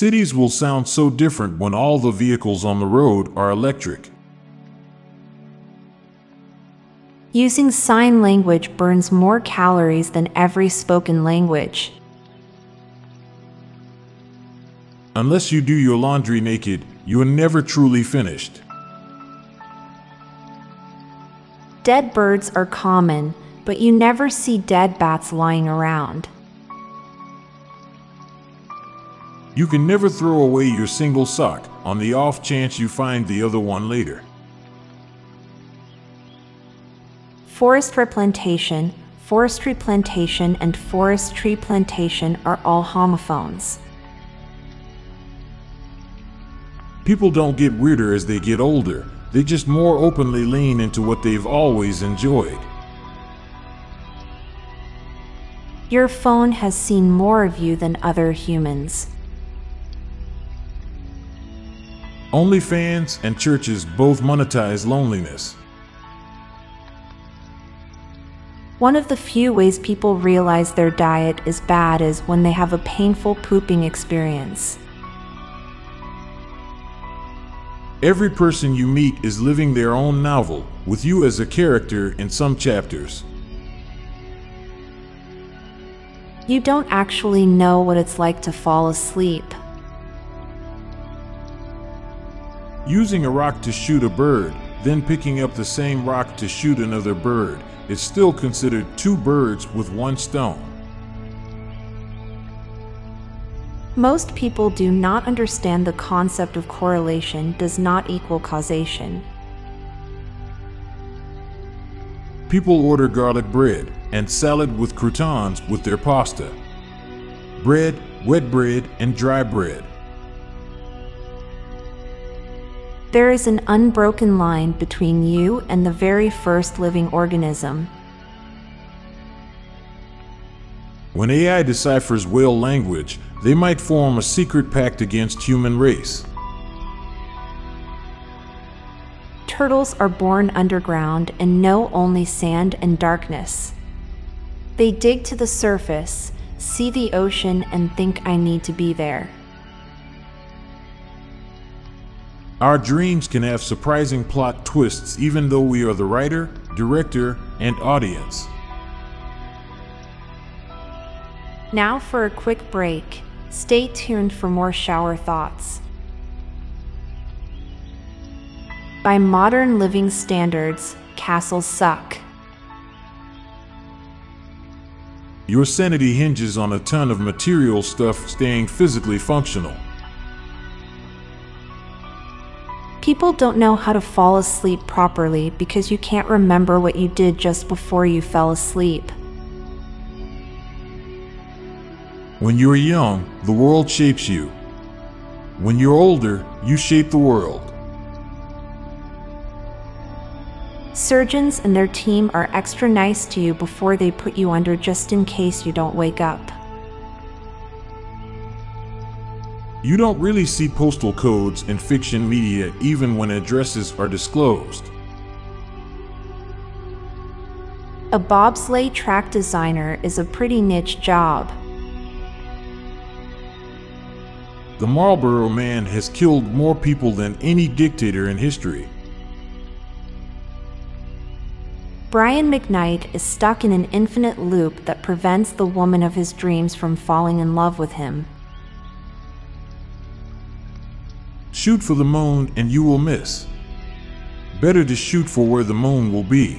Cities will sound so different when all the vehicles on the road are electric. Using sign language burns more calories than every spoken language. Unless you do your laundry naked, you are never truly finished. Dead birds are common, but you never see dead bats lying around. You can never throw away your single sock on the off chance you find the other one later. Forestry plantation, and forest tree plantation are all homophones. People don't get weirder as they get older, they just more openly lean into what they've always enjoyed. Your phone has seen more of you than other humans. OnlyFans and churches both monetize loneliness. One of the few ways people realize their diet is bad is when they have a painful pooping experience. Every person you meet is living their own novel, with you as a character in some chapters. You don't actually know what it's like to fall asleep. Using a rock to shoot a bird, then picking up the same rock to shoot another bird, is still considered two birds with one stone. Most people do not understand the concept of correlation does not equal causation. People order garlic bread and salad with croutons with their pasta. Bread, wet bread, and dry bread. There is an unbroken line between you and the very first living organism. When AI deciphers whale language, they might form a secret pact against human race. Turtles are born underground and know only sand and darkness. They dig to the surface, see the ocean, and think I need to be there. Our dreams can have surprising plot twists even though we are the writer, director, and audience. Now for a quick break. Stay tuned for more shower thoughts. By modern living standards, castles suck. Your sanity hinges on a ton of material stuff staying physically functional. People don't know how to fall asleep properly because you can't remember what you did just before you fell asleep. When you're young, the world shapes you. When you're older, you shape the world. Surgeons and their team are extra nice to you before they put you under just in case you don't wake up. You don't really see postal codes in fiction media even when addresses are disclosed. A bobsleigh track designer is a pretty niche job. The Marlboro Man has killed more people than any dictator in history. Brian McKnight is stuck in an infinite loop that prevents the woman of his dreams from falling in love with him. Shoot for the moon and you will miss. Better to shoot for where the moon will be.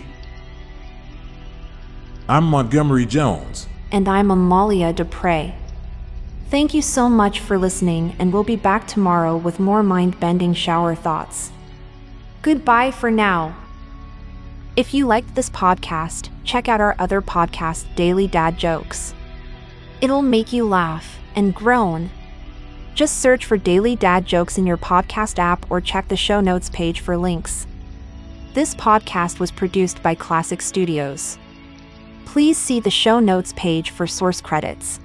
I'm Montgomery Jones. And I'm Amalia Dupre. Thank you so much for listening, and we'll be back tomorrow with more mind-bending shower thoughts. Goodbye for now. If you liked this podcast, check out our other podcast, Daily Dad Jokes. It'll make you laugh and groan. Just search for Daily Dad Jokes in your podcast app or check the show notes page for links. This podcast was produced by Classic Studios. Please see the show notes page for source credits.